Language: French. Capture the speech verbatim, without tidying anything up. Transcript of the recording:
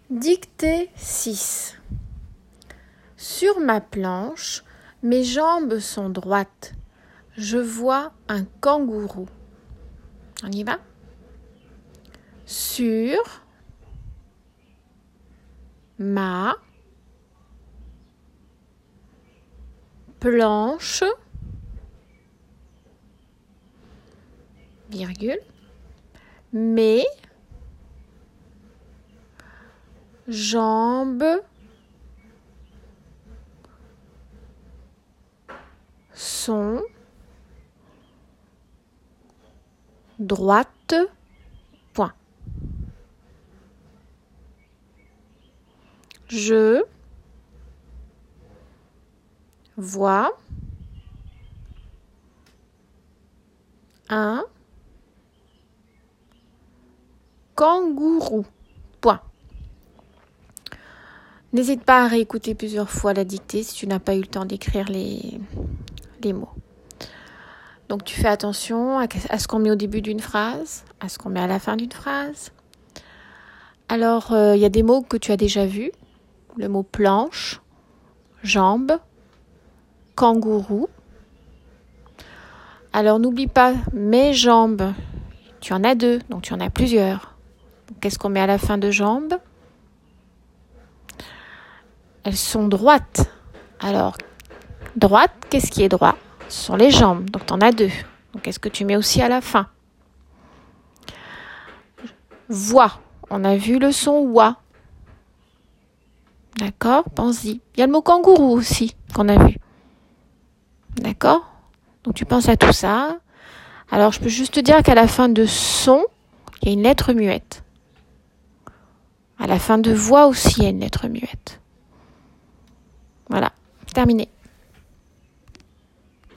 Dictée six. Sur ma planche, mes jambes sont droites. Je vois un kangourou. On y va? Sur ma planche, virgule, mes jambes sont droites, point. Je vois un kangourou, point. N'hésite pas à réécouter plusieurs fois la dictée si tu n'as pas eu le temps d'écrire les, les mots. Donc tu fais attention à, à ce qu'on met au début d'une phrase, à ce qu'on met à la fin d'une phrase. Alors, il euh, y a des mots que tu as déjà vus. Le mot planche, jambe, kangourou. Alors, n'oublie pas mes jambes. Tu en as deux, donc tu en as plusieurs. Qu'est-ce qu'on met à la fin de jambes? Elles sont droites. Alors, droite, qu'est-ce qui est droit? Ce sont les jambes, donc tu en as deux. Donc, qu'est-ce que tu mets aussi à la fin? Voix. On a vu le son wa. D'accord? Pense-y. Il y a le mot kangourou aussi qu'on a vu. D'accord? Donc, tu penses à tout ça. Alors, je peux juste te dire qu'à la fin de son, il y a une lettre muette. À la fin de voix aussi, il y a une lettre muette. Voilà, terminé.